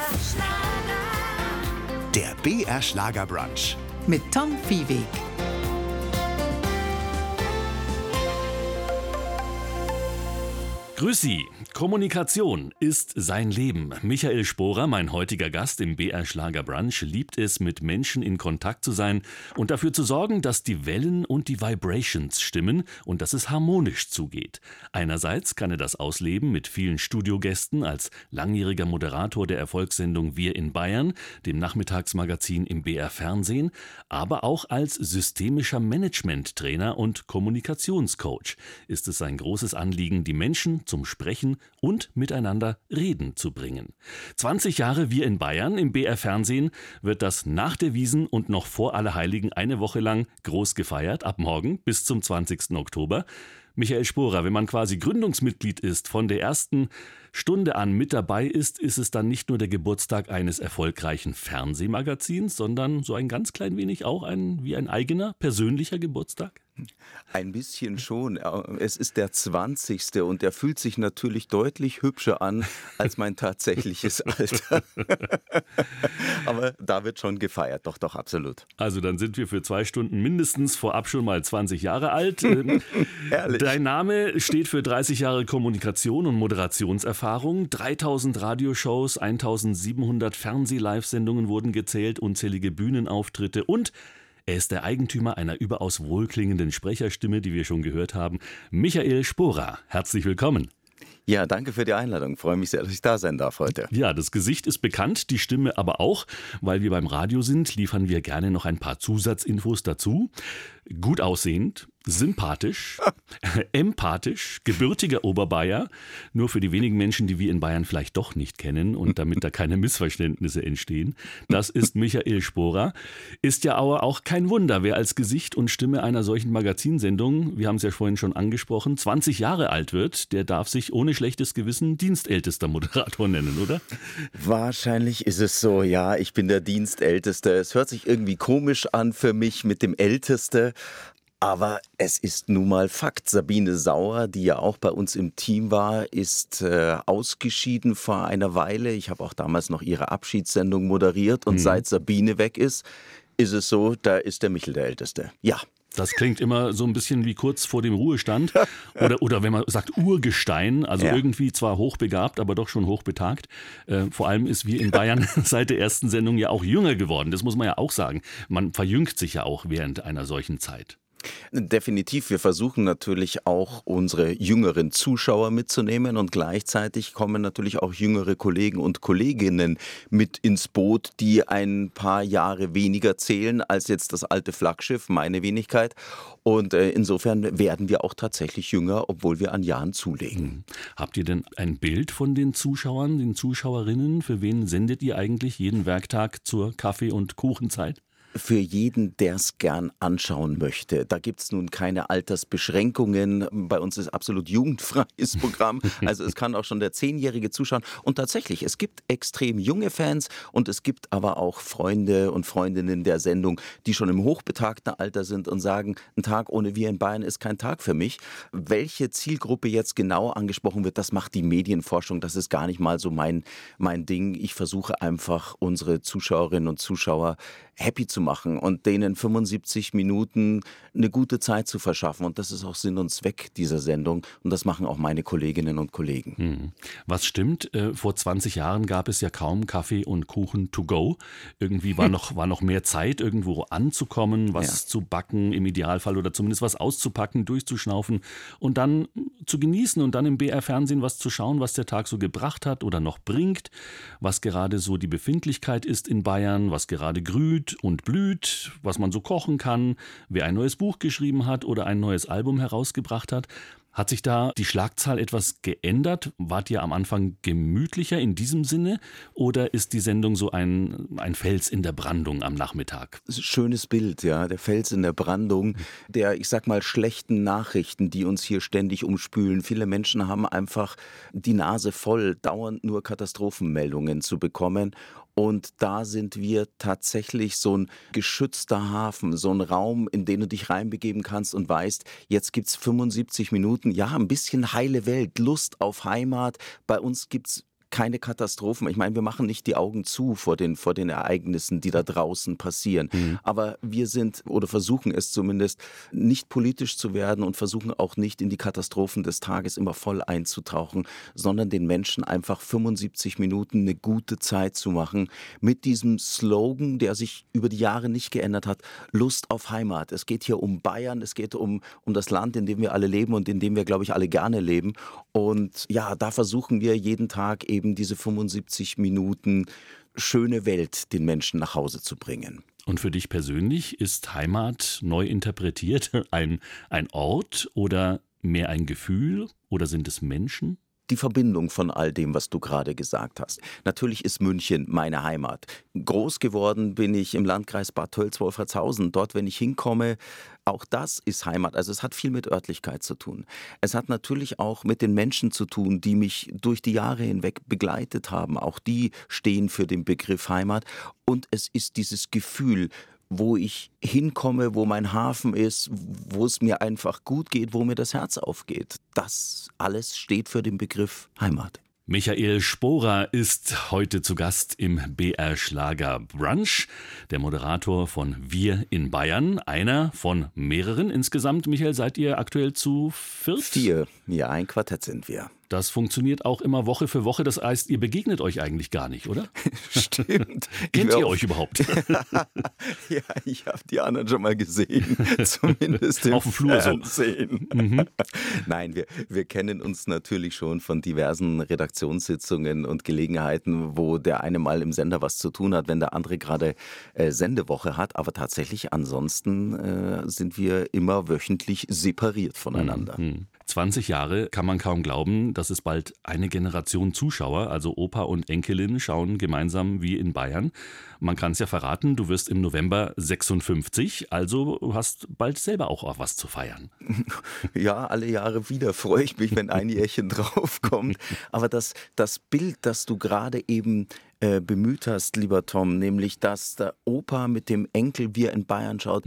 Der BR Schlagerbrunch mit Tom Viehweg. Grüß Sie. Kommunikation ist sein Leben. Michael Sporer, mein heutiger Gast im BR Schlagerbrunch, liebt es, mit Menschen in Kontakt zu sein und dafür zu sorgen, dass die Wellen und die Vibrations stimmen und dass es harmonisch zugeht. Einerseits kann er das ausleben mit vielen Studiogästen als langjähriger Moderator der Erfolgssendung Wir in Bayern, dem Nachmittagsmagazin im BR Fernsehen, aber auch als systemischer Management-Trainer und Kommunikationscoach ist es sein großes Anliegen, die Menschen zum Sprechen und miteinander reden zu bringen. 20 Jahre Wir in Bayern im BR Fernsehen wird das nach der Wiesn und noch vor Allerheiligen eine Woche lang groß gefeiert, ab morgen bis zum 20. Oktober. Michael Sporer, wenn man quasi Gründungsmitglied ist, von der ersten Stunde an mit dabei ist es dann nicht nur der Geburtstag eines erfolgreichen Fernsehmagazins, sondern so ein ganz klein wenig auch wie ein eigener persönlicher Geburtstag? Ein bisschen schon. Es ist der 20. und der fühlt sich natürlich deutlich hübscher an als mein tatsächliches Alter. Aber da wird schon gefeiert, doch, absolut. Also dann sind wir für 2 Stunden mindestens vorab schon mal 20 Jahre alt. Herrlich. Dein Name steht für 30 Jahre Kommunikation und Moderationserfahrung. 3000 Radioshows, 1700 Fernseh-Live-Sendungen wurden gezählt, unzählige Bühnenauftritte und er ist der Eigentümer einer überaus wohlklingenden Sprecherstimme, die wir schon gehört haben. Michael Sporer, herzlich willkommen. Ja, danke für die Einladung. Freue mich sehr, dass ich da sein darf heute. Ja, das Gesicht ist bekannt, die Stimme aber auch. Weil wir beim Radio sind, liefern wir gerne noch ein paar Zusatzinfos dazu. Gut aussehend, sympathisch, empathisch, gebürtiger Oberbayer. Nur für die wenigen Menschen, die wir in Bayern vielleicht doch nicht kennen und damit da keine Missverständnisse entstehen. Das ist Michael Sporer. Ist ja aber auch kein Wunder, wer als Gesicht und Stimme einer solchen Magazinsendung, wir haben es ja vorhin schon angesprochen, 20 Jahre alt wird, der darf sich ohne schlechtes Gewissen dienstältester Moderator nennen, oder? Wahrscheinlich ist es so, ja, ich bin der Dienstälteste. Es hört sich irgendwie komisch an für mich mit dem Älteste. Aber es ist nun mal Fakt. Sabine Sauer, die ja auch bei uns im Team war, ist ausgeschieden vor einer Weile. Ich habe auch damals noch ihre Abschiedssendung moderiert. Und seit Sabine weg ist es so, da ist der Michel der Älteste. Ja. Das klingt immer so ein bisschen wie kurz vor dem Ruhestand oder wenn man sagt Urgestein, also irgendwie zwar hochbegabt, aber doch schon hochbetagt. Vor allem ist Wir in Bayern seit der ersten Sendung ja auch jünger geworden, das muss man ja auch sagen. Man verjüngt sich ja auch während einer solchen Zeit. Definitiv. Wir versuchen natürlich auch unsere jüngeren Zuschauer mitzunehmen und gleichzeitig kommen natürlich auch jüngere Kollegen und Kolleginnen mit ins Boot, die ein paar Jahre weniger zählen als jetzt das alte Flaggschiff, meine Wenigkeit. Und insofern werden wir auch tatsächlich jünger, obwohl wir an Jahren zulegen. Habt ihr denn ein Bild von den Zuschauern, den Zuschauerinnen? Für wen sendet ihr eigentlich jeden Werktag zur Kaffee- und Kuchenzeit? Für jeden, der es gern anschauen möchte. Da gibt es nun keine Altersbeschränkungen. Bei uns ist absolut jugendfreies Programm. Also es kann auch schon der 10-Jährige zuschauen. Und tatsächlich, es gibt extrem junge Fans und es gibt aber auch Freunde und Freundinnen der Sendung, die schon im hochbetagten Alter sind und sagen, ein Tag ohne Wir in Bayern ist kein Tag für mich. Welche Zielgruppe jetzt genau angesprochen wird, das macht die Medienforschung. Das ist gar nicht mal so mein Ding. Ich versuche einfach, unsere Zuschauerinnen und Zuschauer happy zu machen und denen 75 Minuten eine gute Zeit zu verschaffen. Und das ist auch Sinn und Zweck dieser Sendung. Und das machen auch meine Kolleginnen und Kollegen. Was stimmt? Vor 20 Jahren gab es ja kaum Kaffee und Kuchen to go. Irgendwie war noch mehr Zeit, irgendwo anzukommen, was zu backen im Idealfall oder zumindest was auszupacken, durchzuschnaufen und dann zu genießen und dann im BR-Fernsehen was zu schauen, was der Tag so gebracht hat oder noch bringt, was gerade so die Befindlichkeit ist in Bayern, was gerade grünt und blüht, was man so kochen kann, wer ein neues Buch geschrieben hat oder ein neues Album herausgebracht hat. Hat sich da die Schlagzahl etwas geändert? Wart ihr am Anfang gemütlicher in diesem Sinne oder ist die Sendung so ein Fels in der Brandung am Nachmittag? Schönes Bild, ja, der Fels in der Brandung, der, ich sag mal, schlechten Nachrichten, die uns hier ständig umspülen. Viele Menschen haben einfach die Nase voll, dauernd nur Katastrophenmeldungen zu bekommen. Und da sind wir tatsächlich so ein geschützter Hafen, so ein Raum, in den du dich reinbegeben kannst und weißt, jetzt gibt's 75 Minuten, ja, ein bisschen heile Welt, Lust auf Heimat. Bei uns gibt's keine Katastrophen. Ich meine, wir machen nicht die Augen zu vor den Ereignissen, die da draußen passieren. Aber wir sind oder versuchen es zumindest, nicht politisch zu werden und versuchen auch nicht in die Katastrophen des Tages immer voll einzutauchen, sondern den Menschen einfach 75 Minuten eine gute Zeit zu machen mit diesem Slogan, der sich über die Jahre nicht geändert hat, Lust auf Heimat. Es geht hier um Bayern, es geht um das Land, in dem wir alle leben und in dem wir, glaube ich, alle gerne leben. Und ja, da versuchen wir jeden Tag eben diese 75 Minuten schöne Welt den Menschen nach Hause zu bringen. Und für dich persönlich ist Heimat neu interpretiert ein Ort oder mehr ein Gefühl oder sind es Menschen? Die Verbindung von all dem, was du gerade gesagt hast. Natürlich ist München meine Heimat. Groß geworden bin ich im Landkreis Bad Tölz-Wolfratshausen. Dort, wenn ich hinkomme, auch das ist Heimat. Also es hat viel mit Örtlichkeit zu tun. Es hat natürlich auch mit den Menschen zu tun, die mich durch die Jahre hinweg begleitet haben. Auch die stehen für den Begriff Heimat. Und es ist dieses Gefühl, wo ich hinkomme, wo mein Hafen ist, wo es mir einfach gut geht, wo mir das Herz aufgeht. Das alles steht für den Begriff Heimat. Michael Sporer ist heute zu Gast im BR Schlager Brunch, der Moderator von Wir in Bayern, einer von mehreren. Insgesamt, Michael, seid ihr aktuell zu viert? 4, ja, ein Quartett sind wir. Das funktioniert auch immer Woche für Woche. Das heißt, ihr begegnet euch eigentlich gar nicht, oder? Stimmt. Kennt ihr euch überhaupt? Ja, ich habe die anderen schon mal gesehen. Zumindest im Auf dem Flur Fernsehen. So. Nein, wir kennen uns natürlich schon von diversen Redaktionssitzungen und Gelegenheiten, wo der eine mal im Sender was zu tun hat, wenn der andere gerade Sendewoche hat. Aber tatsächlich ansonsten sind wir immer wöchentlich separiert voneinander. 20 Jahre kann man kaum glauben, das ist bald eine Generation Zuschauer, also Opa und Enkelin schauen gemeinsam wie in Bayern. Man kann es ja verraten, du wirst im November 56, also hast bald selber auch was zu feiern. Ja, alle Jahre wieder freue ich mich, wenn ein Jährchen draufkommt. Aber das Bild, das du gerade eben bemüht hast, lieber Tom, nämlich, dass der Opa mit dem Enkel wie er in Bayern schaut,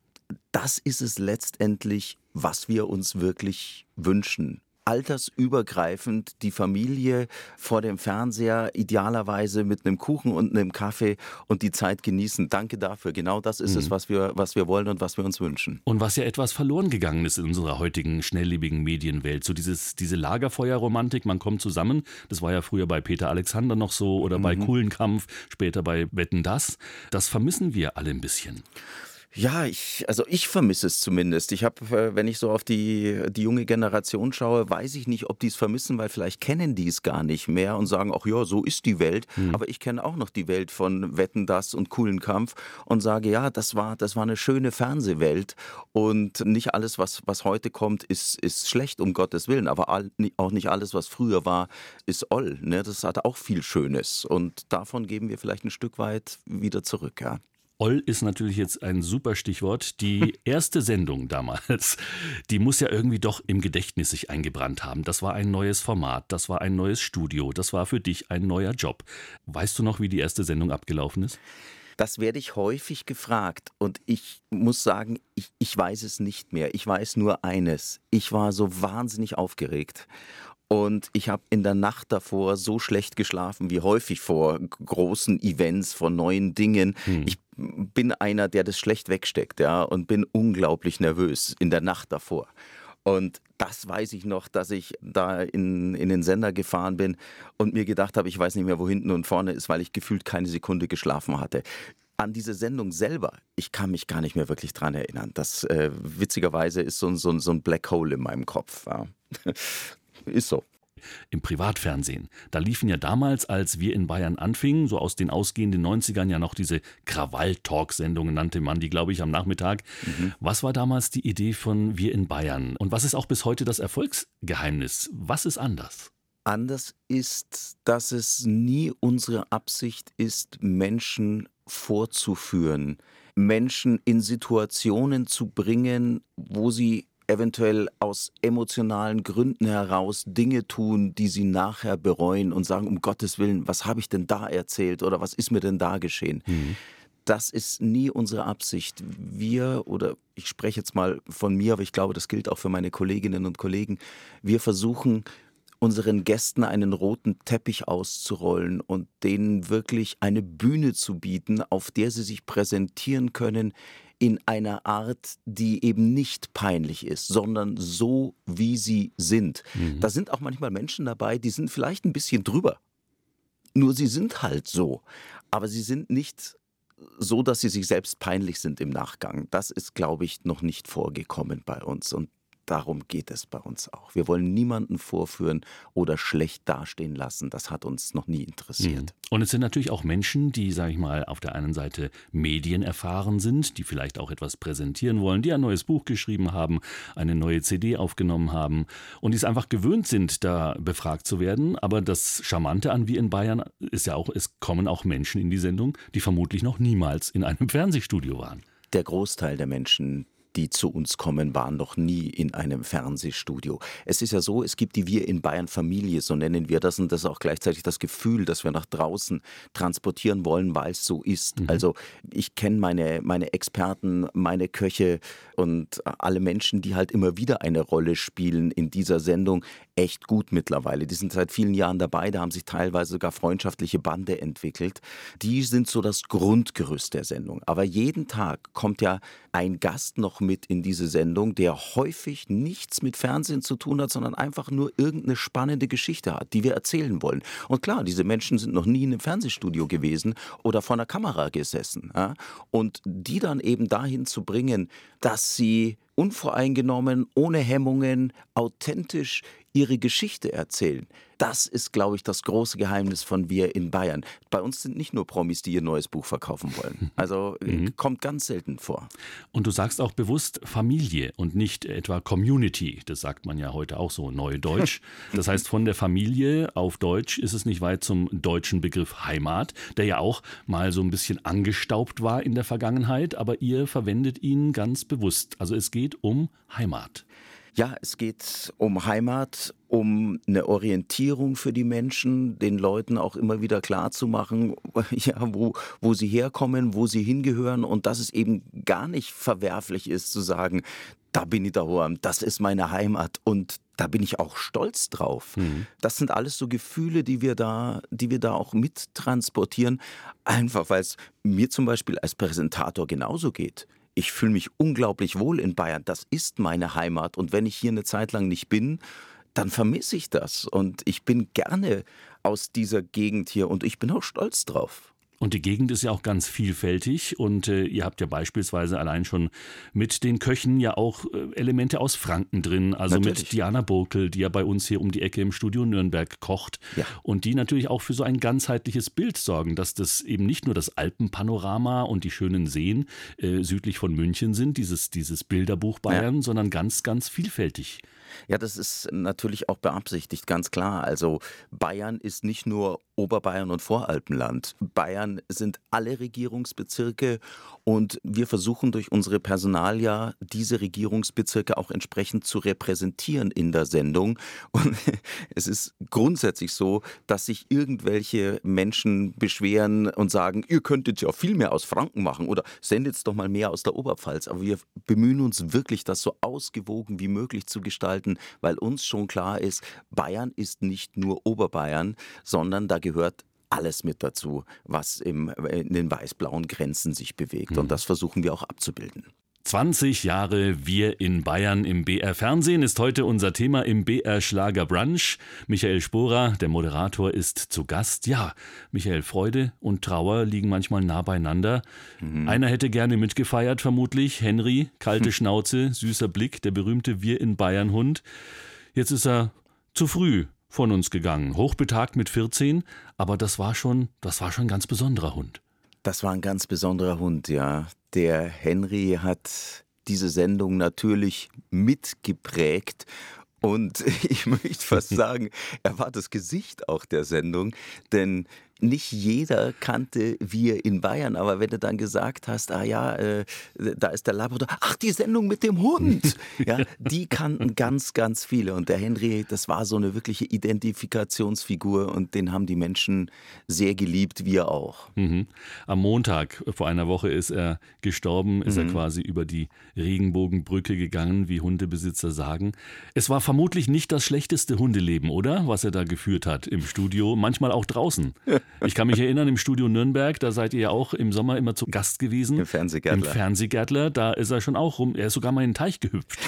das ist es letztendlich, was wir uns wirklich wünschen. Altersübergreifend die Familie vor dem Fernseher, idealerweise mit einem Kuchen und einem Kaffee und die Zeit genießen. Danke dafür. Genau das ist es, was wir wollen und was wir uns wünschen. Und was ja etwas verloren gegangen ist in unserer heutigen schnelllebigen Medienwelt. So diese Lagerfeuerromantik, man kommt zusammen. Das war ja früher bei Peter Alexander noch so oder bei Kuhlenkampf, später bei Wetten, dass. Das vermissen wir alle ein bisschen. Ja, ich vermisse es zumindest. Ich habe, wenn ich so auf die junge Generation schaue, weiß ich nicht, ob die es vermissen, weil vielleicht kennen die es gar nicht mehr und sagen, ach ja, so ist die Welt. Aber ich kenne auch noch die Welt von Wetten, dass und Kuhlenkampf und sage, ja, das war eine schöne Fernsehwelt und nicht alles, was heute kommt, ist schlecht, um Gottes Willen. Aber auch nicht alles, was früher war, ist oll. Ne? Das hat auch viel Schönes und davon geben wir vielleicht ein Stück weit wieder zurück, ja. Oll ist natürlich jetzt ein super Stichwort. Die erste Sendung damals, die muss ja irgendwie doch im Gedächtnis sich eingebrannt haben. Das war ein neues Format, das war ein neues Studio, das war für dich ein neuer Job. Weißt du noch, wie die erste Sendung abgelaufen ist? Das werde ich häufig gefragt und ich muss sagen, ich weiß es nicht mehr. Ich weiß nur eines, ich war so wahnsinnig aufgeregt. Und ich habe in der Nacht davor so schlecht geschlafen wie häufig vor großen Events, vor neuen Dingen. Ich bin einer, der das schlecht wegsteckt, ja, und bin unglaublich nervös in der Nacht davor. Und das weiß ich noch, dass ich da in den Sender gefahren bin und mir gedacht habe, ich weiß nicht mehr, wo hinten und vorne ist, weil ich gefühlt keine Sekunde geschlafen hatte. An diese Sendung selber, ich kann mich gar nicht mehr wirklich dran erinnern. Das witzigerweise ist so ein Black Hole in meinem Kopf. Ja. Ist so. Im Privatfernsehen. Da liefen ja damals, als wir in Bayern anfingen, so aus den ausgehenden 90ern ja noch diese Krawall-Talk-Sendungen, nannte man die, glaube ich, am Nachmittag. Was war damals die Idee von Wir in Bayern? Und was ist auch bis heute das Erfolgsgeheimnis? Was ist anders? Anders ist, dass es nie unsere Absicht ist, Menschen vorzuführen, Menschen in Situationen zu bringen, wo sie eventuell aus emotionalen Gründen heraus Dinge tun, die sie nachher bereuen und sagen, um Gottes Willen, was habe ich denn da erzählt oder was ist mir denn da geschehen? Das ist nie unsere Absicht. Wir, oder ich spreche jetzt mal von mir, aber ich glaube, das gilt auch für meine Kolleginnen und Kollegen, wir versuchen unseren Gästen einen roten Teppich auszurollen und denen wirklich eine Bühne zu bieten, auf der sie sich präsentieren können in einer Art, die eben nicht peinlich ist, sondern so, wie sie sind. Da sind auch manchmal Menschen dabei, die sind vielleicht ein bisschen drüber. Nur sie sind halt so. Aber sie sind nicht so, dass sie sich selbst peinlich sind im Nachgang. Das ist, glaube ich, noch nicht vorgekommen bei uns. Und darum geht es bei uns auch. Wir wollen niemanden vorführen oder schlecht dastehen lassen. Das hat uns noch nie interessiert. Und es sind natürlich auch Menschen, die, sage ich mal, auf der einen Seite medienerfahren sind, die vielleicht auch etwas präsentieren wollen, die ein neues Buch geschrieben haben, eine neue CD aufgenommen haben und die es einfach gewöhnt sind, da befragt zu werden. Aber das Charmante an Wir in Bayern ist ja auch, es kommen auch Menschen in die Sendung, die vermutlich noch niemals in einem Fernsehstudio waren. Der Großteil der Menschen, die zu uns kommen, waren noch nie in einem Fernsehstudio. Es ist ja so, es gibt die Wir in Bayern Familie, so nennen wir das, und das ist auch gleichzeitig das Gefühl, das wir nach draußen transportieren wollen, weil es so ist. Also ich kenne meine Experten, meine Köche und alle Menschen, die halt immer wieder eine Rolle spielen in dieser Sendung, echt gut mittlerweile. Die sind seit vielen Jahren dabei, da haben sich teilweise sogar freundschaftliche Bande entwickelt. Die sind so das Grundgerüst der Sendung. Aber jeden Tag kommt ja ein Gast noch mit in diese Sendung, der häufig nichts mit Fernsehen zu tun hat, sondern einfach nur irgendeine spannende Geschichte hat, die wir erzählen wollen. Und klar, diese Menschen sind noch nie in einem Fernsehstudio gewesen oder vor einer Kamera gesessen. Ja? Und die dann eben dahin zu bringen, dass sie unvoreingenommen, ohne Hemmungen, authentisch ihre Geschichte erzählen. Das ist, glaube ich, das große Geheimnis von Wir in Bayern. Bei uns sind nicht nur Promis, die ihr neues Buch verkaufen wollen. Also kommt ganz selten vor. Und du sagst auch bewusst Familie und nicht etwa Community. Das sagt man ja heute auch so neudeutsch. Das heißt, von der Familie auf Deutsch ist es nicht weit zum deutschen Begriff Heimat, der ja auch mal so ein bisschen angestaubt war in der Vergangenheit, aber ihr verwendet ihn ganz bewusst. Also es geht um Heimat. Ja, es geht um Heimat, um eine Orientierung für die Menschen, den Leuten auch immer wieder klarzumachen, ja, wo sie herkommen, wo sie hingehören und dass es eben gar nicht verwerflich ist zu sagen, da bin ich daheim, das ist meine Heimat und da bin ich auch stolz drauf. Das sind alles so Gefühle, die wir da auch mittransportieren, einfach weil es mir zum Beispiel als Präsentator genauso geht. Ich fühle mich unglaublich wohl in Bayern. Das ist meine Heimat. Und wenn ich hier eine Zeit lang nicht bin, dann vermisse ich das. Und ich bin gerne aus dieser Gegend hier und ich bin auch stolz drauf. Und die Gegend ist ja auch ganz vielfältig und ihr habt ja beispielsweise allein schon mit den Köchen ja auch Elemente aus Franken drin, also natürlich. Mit Diana Burkel, die ja bei uns hier um die Ecke im Studio Nürnberg kocht und die natürlich auch für so ein ganzheitliches Bild sorgen, dass das eben nicht nur das Alpenpanorama und die schönen Seen südlich von München sind, dieses Bilderbuch Bayern, sondern ganz, ganz vielfältig. Ja, das ist natürlich auch beabsichtigt, ganz klar. Also Bayern ist nicht nur Oberbayern und Voralpenland. Bayern sind alle Regierungsbezirke und wir versuchen durch unsere Personalia diese Regierungsbezirke auch entsprechend zu repräsentieren in der Sendung. Und es ist grundsätzlich so, dass sich irgendwelche Menschen beschweren und sagen, ihr könntet ja viel mehr aus Franken machen oder sendet doch mal mehr aus der Oberpfalz. Aber wir bemühen uns wirklich, das so ausgewogen wie möglich zu gestalten, weil uns schon klar ist, Bayern ist nicht nur Oberbayern, sondern da gehört alles mit dazu, was in den weiß-blauen Grenzen sich bewegt. Und das versuchen wir auch abzubilden. 20 Jahre Wir in Bayern im BR Fernsehen ist heute unser Thema im BR Schlager Brunch. Michael Sporer, der Moderator, ist zu Gast. Ja, Michael, Freude und Trauer liegen manchmal nah beieinander. Einer hätte gerne mitgefeiert, vermutlich. Henry, kalte Schnauze, süßer Blick, der berühmte Wir in Bayern Hund. Jetzt ist er zu früh von uns gegangen. Hochbetagt mit 14, aber das war schon ein ganz besonderer Hund. Das war ein ganz besonderer Hund, ja. Der Henry hat diese Sendung natürlich mitgeprägt und ich möchte fast sagen, er war das Gesicht auch der Sendung, denn nicht jeder kannte Wir in Bayern, aber wenn du dann gesagt hast, da ist der Labrador, ach, die Sendung mit dem Hund, ja, die kannten ganz, ganz viele. Und der Henry, das war so eine wirkliche Identifikationsfigur und den haben die Menschen sehr geliebt, wir auch. Am Montag vor einer Woche ist er gestorben, ist er quasi über die Regenbogenbrücke gegangen, wie Hundebesitzer sagen. Es war vermutlich nicht das schlechteste Hundeleben, oder? Was er da geführt hat im Studio, manchmal auch draußen. Ich kann mich erinnern, im Studio Nürnberg, da seid ihr ja auch im Sommer immer zu Gast gewesen. Im Fernsehgärtler. Im Fernsehgärtler, da ist er schon auch rum, er ist sogar mal in den Teich gehüpft.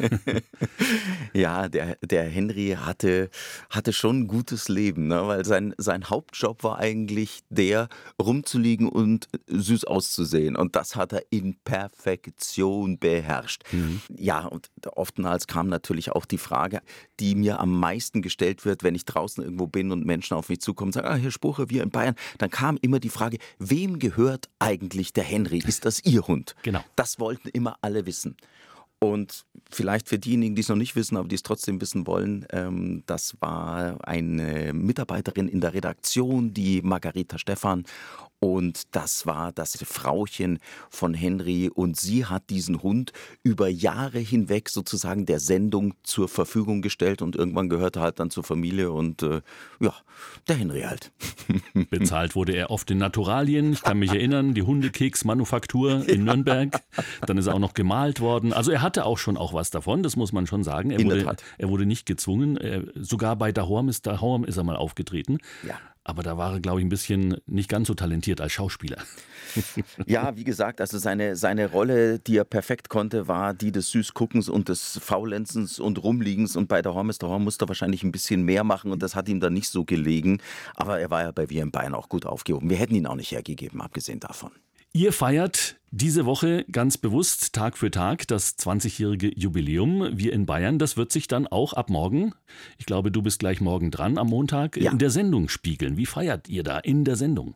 Ja, der Henry hatte schon ein gutes Leben, ne? Weil sein Hauptjob war eigentlich der, rumzuliegen und süß auszusehen. Und das hat er in Perfektion beherrscht. Ja, und oftmals kam natürlich auch die Frage, die mir am meisten gestellt wird, wenn ich draußen irgendwo bin und Menschen auf mich zukommen und sagen, Herr Sporer, wir in Bayern, dann kam immer die Frage, wem gehört eigentlich der Henry? Ist das Ihr Hund? Genau. Das wollten immer alle wissen. Und vielleicht für diejenigen, die es noch nicht wissen, aber die es trotzdem wissen wollen, das war eine Mitarbeiterin in der Redaktion, die Margareta Stephan. Und das war das Frauchen von Henry. Und sie hat diesen Hund über Jahre hinweg sozusagen der Sendung zur Verfügung gestellt. Und irgendwann gehörte er halt dann zur Familie. Und der Henry halt. Bezahlt wurde er oft in Naturalien. Ich kann mich erinnern, die Hundekeksmanufaktur in Nürnberg. Dann ist er auch noch gemalt worden. Also er hatte auch schon was davon, das muss man schon sagen. Er wurde nicht gezwungen. Sogar bei Dahorm ist er mal aufgetreten. Ja. Aber da war er, glaube ich, ein bisschen nicht ganz so talentiert als Schauspieler. Ja, wie gesagt, also seine Rolle, die er perfekt konnte, war die des Süßguckens und des Faulenzens und Rumliegens. Und bei Dahorm musste er wahrscheinlich ein bisschen mehr machen und das hat ihm dann nicht so gelegen. Aber er war ja bei Wir in Bayern auch gut aufgehoben. Wir hätten ihn auch nicht hergegeben, abgesehen davon. Ihr feiert diese Woche ganz bewusst Tag für Tag das 20-jährige Jubiläum. Wir in Bayern, das wird sich dann auch ab morgen, ich glaube, du bist gleich morgen dran am Montag, in der Sendung spiegeln. Wie feiert ihr da in der Sendung?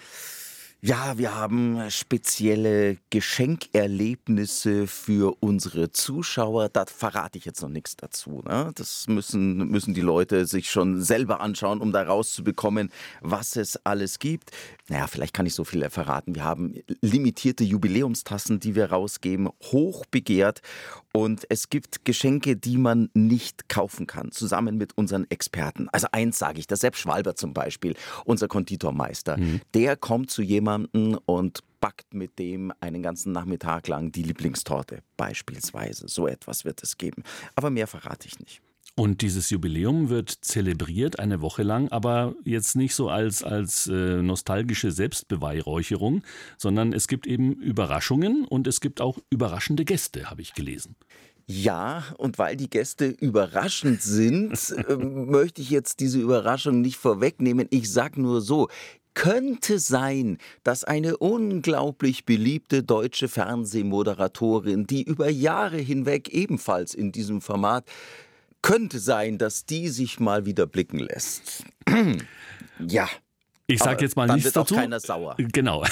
Ja, wir haben spezielle Geschenkerlebnisse für unsere Zuschauer. Da verrate ich jetzt noch nichts dazu, ne? Das müssen die Leute sich schon selber anschauen, um da rauszubekommen, was es alles gibt. Naja, vielleicht kann ich so viel verraten. Wir haben limitierte Jubiläumstassen, die wir rausgeben, hoch begehrt. Und es gibt Geschenke, die man nicht kaufen kann, zusammen mit unseren Experten. Also eins sage ich, der Sepp Schwalber zum Beispiel, unser Konditormeister, der kommt zu jemandem und backt mit dem einen ganzen Nachmittag lang die Lieblingstorte beispielsweise. So etwas wird es geben. Aber mehr verrate ich nicht. Und dieses Jubiläum wird zelebriert eine Woche lang, aber jetzt nicht so als nostalgische Selbstbeweihräucherung, sondern es gibt eben Überraschungen und es gibt auch überraschende Gäste, habe ich gelesen. Ja, und weil die Gäste überraschend sind, möchte ich jetzt diese Überraschung nicht vorwegnehmen. Ich sag nur so, könnte sein, dass eine unglaublich beliebte deutsche Fernsehmoderatorin, die über Jahre hinweg ebenfalls in diesem Format, könnte sein, dass die sich mal wieder blicken lässt. Ja. Ich sage jetzt mal nichts dazu. Dann wird auch keiner sauer. Genau.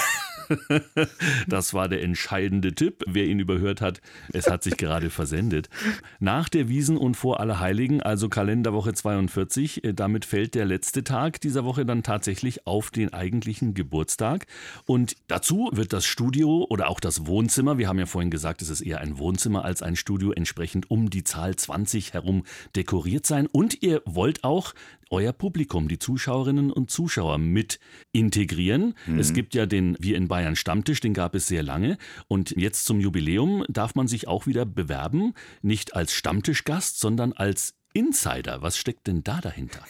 Das war der entscheidende Tipp. Wer ihn überhört hat, es hat sich gerade versendet. Nach der Wiesn und vor Allerheiligen, also Kalenderwoche 42, damit fällt der letzte Tag dieser Woche dann tatsächlich auf den eigentlichen Geburtstag. Und dazu wird das Studio oder auch das Wohnzimmer, wir haben ja vorhin gesagt, es ist eher ein Wohnzimmer als ein Studio, entsprechend um die Zahl 20 herum dekoriert sein. Und ihr wollt auch euer Publikum, die Zuschauerinnen und Zuschauer mit integrieren. Es gibt ja den Wir in Bayern Stammtisch, den gab es sehr lange. Und jetzt zum Jubiläum darf man sich auch wieder bewerben, nicht als Stammtischgast, sondern als Insider. Was steckt denn da dahinter?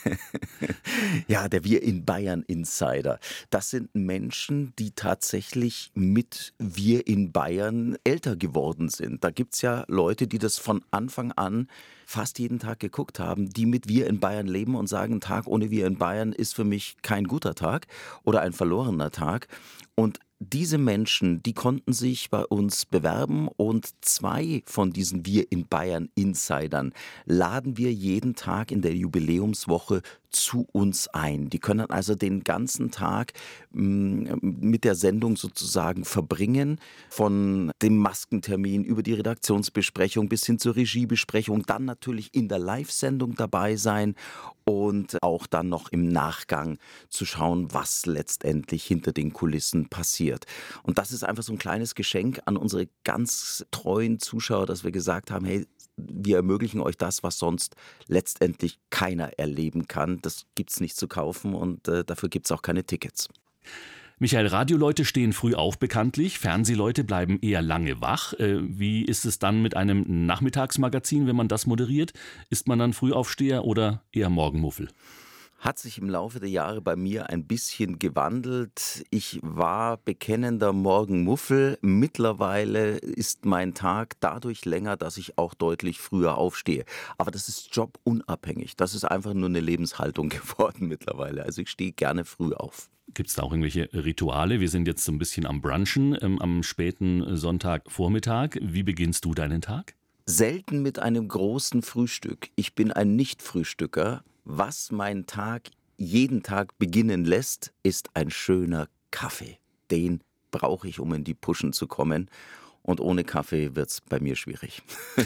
Ja, der Wir in Bayern Insider. Das sind Menschen, die tatsächlich mit Wir in Bayern älter geworden sind. Da gibt es ja Leute, die das von Anfang an fast jeden Tag geguckt haben, die mit Wir in Bayern leben und sagen, ein Tag ohne Wir in Bayern ist für mich kein guter Tag oder ein verlorener Tag. Und diese Menschen, die konnten sich bei uns bewerben und 2 von diesen Wir in Bayern Insidern laden wir jeden Tag in der Jubiläumswoche zu uns ein. Die können also den ganzen Tag mit der Sendung sozusagen verbringen, von dem Maskentermin über die Redaktionsbesprechung bis hin zur Regiebesprechung, dann natürlich in der Live-Sendung dabei sein und auch dann noch im Nachgang zu schauen, was letztendlich hinter den Kulissen passiert. Und das ist einfach so ein kleines Geschenk an unsere ganz treuen Zuschauer, dass wir gesagt haben, hey, wir ermöglichen euch das, was sonst letztendlich keiner erleben kann. Das gibt's nicht zu kaufen und dafür gibt's auch keine Tickets. Michael, Radioleute stehen früh auf bekanntlich, Fernsehleute bleiben eher lange wach. Wie ist es dann mit einem Nachmittagsmagazin, wenn man das moderiert? Ist man dann Frühaufsteher oder eher Morgenmuffel? Hat sich im Laufe der Jahre bei mir ein bisschen gewandelt. Ich war bekennender Morgenmuffel. Mittlerweile ist mein Tag dadurch länger, dass ich auch deutlich früher aufstehe. Aber das ist jobunabhängig. Das ist einfach nur eine Lebenshaltung geworden mittlerweile. Also ich stehe gerne früh auf. Gibt es da auch irgendwelche Rituale? Wir sind jetzt so ein bisschen am Brunchen, am späten Sonntagvormittag. Wie beginnst du deinen Tag? Selten mit einem großen Frühstück. Ich bin ein Nicht-Frühstücker. Was meinen Tag jeden Tag beginnen lässt, ist ein schöner Kaffee. Den brauche ich, um in die Puschen zu kommen. Und ohne Kaffee wird es bei mir schwierig.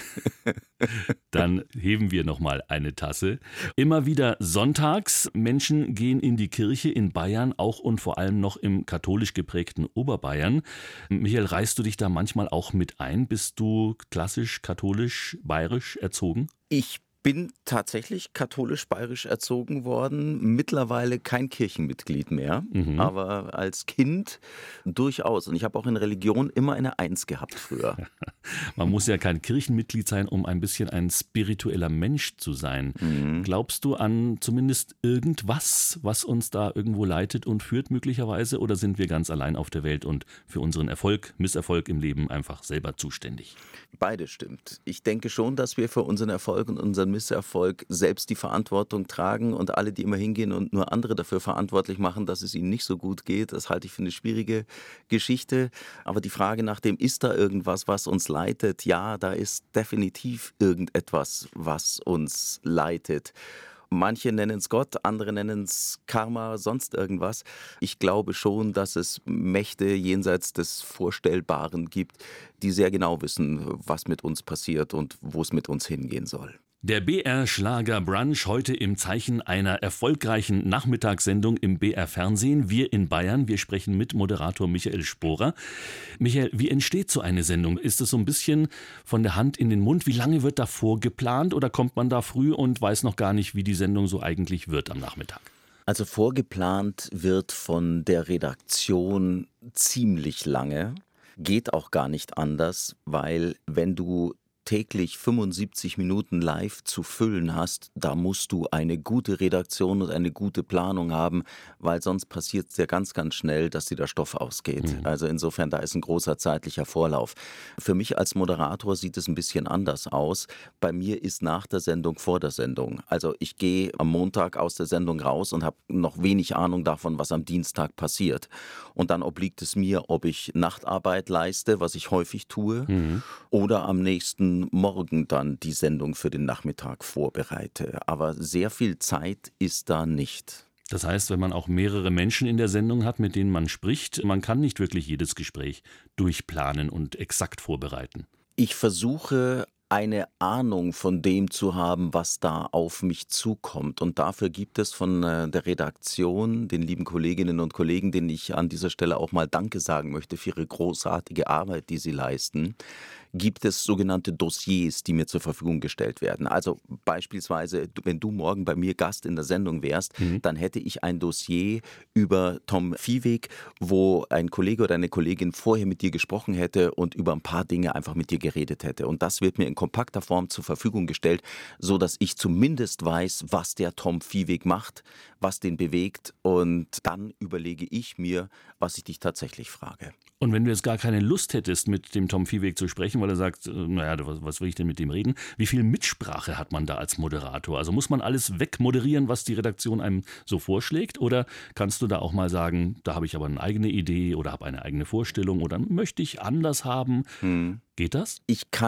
Dann heben wir nochmal eine Tasse. Immer wieder sonntags. Menschen gehen in die Kirche in Bayern, auch und vor allem noch im katholisch geprägten Oberbayern. Michael, reißt du dich da manchmal auch mit ein? Bist du klassisch, katholisch, bayerisch erzogen? Ich bin tatsächlich katholisch-bayerisch erzogen worden, mittlerweile kein Kirchenmitglied mehr, aber als Kind durchaus. Und ich habe auch in Religion immer eine Eins gehabt früher. Man muss ja kein Kirchenmitglied sein, um ein bisschen ein spiritueller Mensch zu sein. Glaubst du an zumindest irgendwas, was uns da irgendwo leitet und führt möglicherweise? Oder sind wir ganz allein auf der Welt und für unseren Erfolg, Misserfolg im Leben einfach selber zuständig? Beides stimmt. Ich denke schon, dass wir für unseren Erfolg und unseren Misserfolg selbst die Verantwortung tragen und alle, die immer hingehen und nur andere dafür verantwortlich machen, dass es ihnen nicht so gut geht, das halte ich für eine schwierige Geschichte. Aber die Frage nach dem, ist da irgendwas, was uns leitet? Ja, da ist definitiv irgendetwas, was uns leitet. Manche nennen es Gott, andere nennen es Karma, sonst irgendwas. Ich glaube schon, dass es Mächte jenseits des Vorstellbaren gibt, die sehr genau wissen, was mit uns passiert und wo es mit uns hingehen soll. Der BR Schlager Brunch heute im Zeichen einer erfolgreichen Nachmittagssendung im BR Fernsehen. Wir in Bayern, wir sprechen mit Moderator Michael Sporer. Michael, wie entsteht so eine Sendung? Ist es so ein bisschen von der Hand in den Mund? Wie lange wird da vorgeplant oder kommt man da früh und weiß noch gar nicht, wie die Sendung so eigentlich wird am Nachmittag? Also vorgeplant wird von der Redaktion ziemlich lange. Geht auch gar nicht anders, weil wenn du täglich 75 Minuten live zu füllen hast, da musst du eine gute Redaktion und eine gute Planung haben, weil sonst passiert es ja ganz, ganz schnell, dass dir der Stoff ausgeht. Also insofern, da ist ein großer zeitlicher Vorlauf. Für mich als Moderator sieht es ein bisschen anders aus. Bei mir ist nach der Sendung vor der Sendung. Also ich gehe am Montag aus der Sendung raus und habe noch wenig Ahnung davon, was am Dienstag passiert. Und dann obliegt es mir, ob ich Nachtarbeit leiste, was ich häufig tue, oder am nächsten Morgen dann die Sendung für den Nachmittag vorbereite. Aber sehr viel Zeit ist da nicht. Das heißt, wenn man auch mehrere Menschen in der Sendung hat, mit denen man spricht, man kann nicht wirklich jedes Gespräch durchplanen und exakt vorbereiten. Ich versuche eine Ahnung von dem zu haben, was da auf mich zukommt. Und dafür gibt es von der Redaktion, den lieben Kolleginnen und Kollegen, denen ich an dieser Stelle auch mal Danke sagen möchte für ihre großartige Arbeit, die sie leisten, gibt es sogenannte Dossiers, die mir zur Verfügung gestellt werden. Also beispielsweise, wenn du morgen bei mir Gast in der Sendung wärst, dann hätte ich ein Dossier über Tom Viehweg, wo ein Kollege oder eine Kollegin vorher mit dir gesprochen hätte und über ein paar Dinge einfach mit dir geredet hätte. Und das wird mir in kompakter Form zur Verfügung gestellt, so dass ich zumindest weiß, was der Tom Viehweg macht, was den bewegt, und dann überlege ich mir, was ich dich tatsächlich frage. Und wenn du jetzt gar keine Lust hättest, mit dem Tom Viehweg zu sprechen, weil er sagt, naja, was will ich denn mit dem reden? Wie viel Mitsprache hat man da als Moderator? Also muss man alles wegmoderieren, was die Redaktion einem so vorschlägt? Oder kannst du da auch mal sagen, da habe ich aber eine eigene Idee oder habe eine eigene Vorstellung oder möchte ich anders haben? Geht das? Ich kann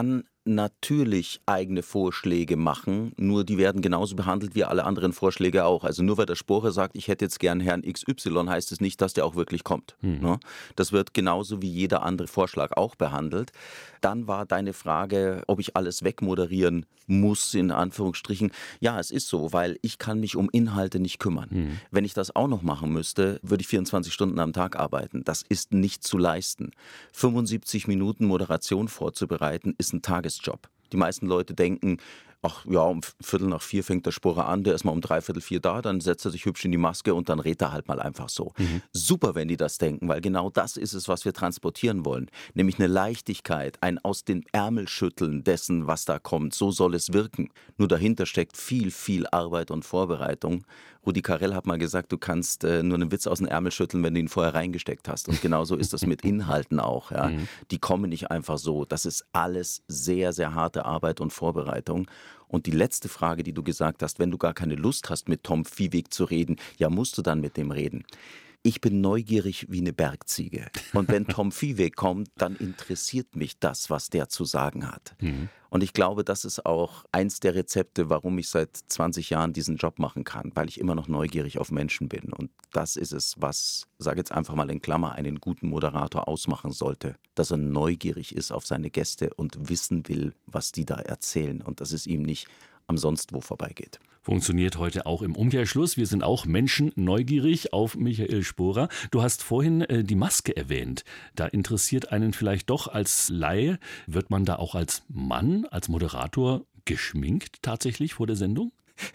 natürlich eigene Vorschläge machen, nur die werden genauso behandelt wie alle anderen Vorschläge auch. Also nur weil der Sporer sagt, ich hätte jetzt gern Herrn XY, heißt es nicht, dass der auch wirklich kommt. Ne? Das wird genauso wie jeder andere Vorschlag auch behandelt. Dann war deine Frage, ob ich alles wegmoderieren muss, in Anführungsstrichen. Ja, es ist so, weil ich kann mich um Inhalte nicht kümmern. Wenn ich das auch noch machen müsste, würde ich 24 Stunden am Tag arbeiten. Das ist nicht zu leisten. 75 Minuten Moderation vorzubereiten, ist ein Tagesjob. Die meisten Leute denken, ach ja, um 3:45 fängt der Sporer an, der ist mal um 3:45 da, dann setzt er sich hübsch in die Maske und dann redet er halt mal einfach so. Super, wenn die das denken, weil genau das ist es, was wir transportieren wollen. Nämlich eine Leichtigkeit, ein aus den Ärmel schütteln dessen, was da kommt. So soll es wirken. Nur dahinter steckt viel, viel Arbeit und Vorbereitung. Rudi Carrell hat mal gesagt, du kannst nur einen Witz aus dem Ärmel schütteln, wenn du ihn vorher reingesteckt hast. Und genauso ist das mit Inhalten auch. Ja. Die kommen nicht einfach so. Das ist alles sehr, sehr harte Arbeit und Vorbereitung. Und die letzte Frage, die du gesagt hast, wenn du gar keine Lust hast, mit Tom Viehweg zu reden, ja, musst du dann mit dem reden. Ich bin neugierig wie eine Bergziege. Und wenn Tom Viehweg kommt, dann interessiert mich das, was der zu sagen hat. Und ich glaube, das ist auch eins der Rezepte, warum ich seit 20 Jahren diesen Job machen kann, weil ich immer noch neugierig auf Menschen bin. Und das ist es, was, sage jetzt einfach mal in Klammer, einen guten Moderator ausmachen sollte. Dass er neugierig ist auf seine Gäste und wissen will, was die da erzählen. Und dass es ihm nicht am sonst wo vorbeigeht. Funktioniert heute auch im Umkehrschluss. Wir sind auch Menschen neugierig auf Michael Sporer. Du hast vorhin die Maske erwähnt. Da interessiert einen vielleicht doch als Laie, wird man da auch als Mann, als Moderator geschminkt tatsächlich vor der Sendung?